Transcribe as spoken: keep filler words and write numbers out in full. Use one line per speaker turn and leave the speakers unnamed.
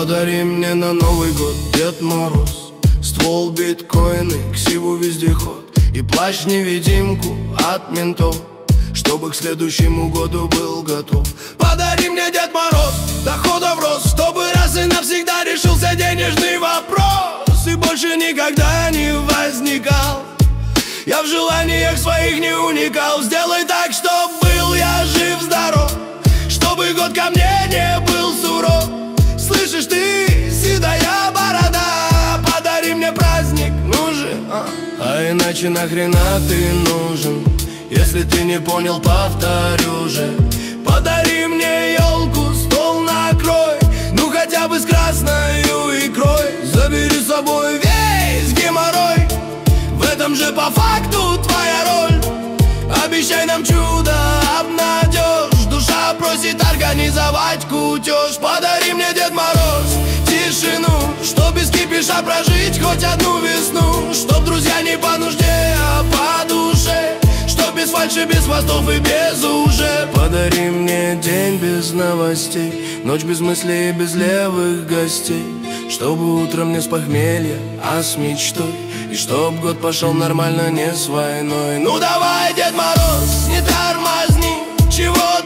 Подари мне на Новый год, Дед Мороз, ствол, биткоины, ксиву, вездеход и плащ-невидимку от ментов, чтобы к следующему году был готов. Подари мне, Дед Мороз, доходов рост, чтобы раз и навсегда решился денежный вопрос и больше никогда не возникал. Я в желаниях своих не уникал. Сделай так, чтоб был я жив-здоров, чтобы год ко мне не был суров. Слышишь ты, седая борода, подари мне праздник, ну же, а, а иначе нахрена ты нужен? Если ты не понял, повторю же. Подари мне елку, стол накрой, ну хотя бы с красною икрой. Забери с собой весь геморрой, в этом же по факту твоя роль. Обещай нам чудо, обнадежь, душа просит организовать кутеж. Подари мне, Дед Мороз, тишину, чтоб без кипиша прожить хоть одну весну, чтоб друзья не по нужде, а по душе, чтоб без фальши, без хвостов и без уже. Подари мне день без новостей, ночь без мыслей и без левых гостей, чтобы утром не с похмелья, а с мечтой, и чтоб год пошел нормально, не с войной. Ну давай, Дед Мороз, не тормозни, чего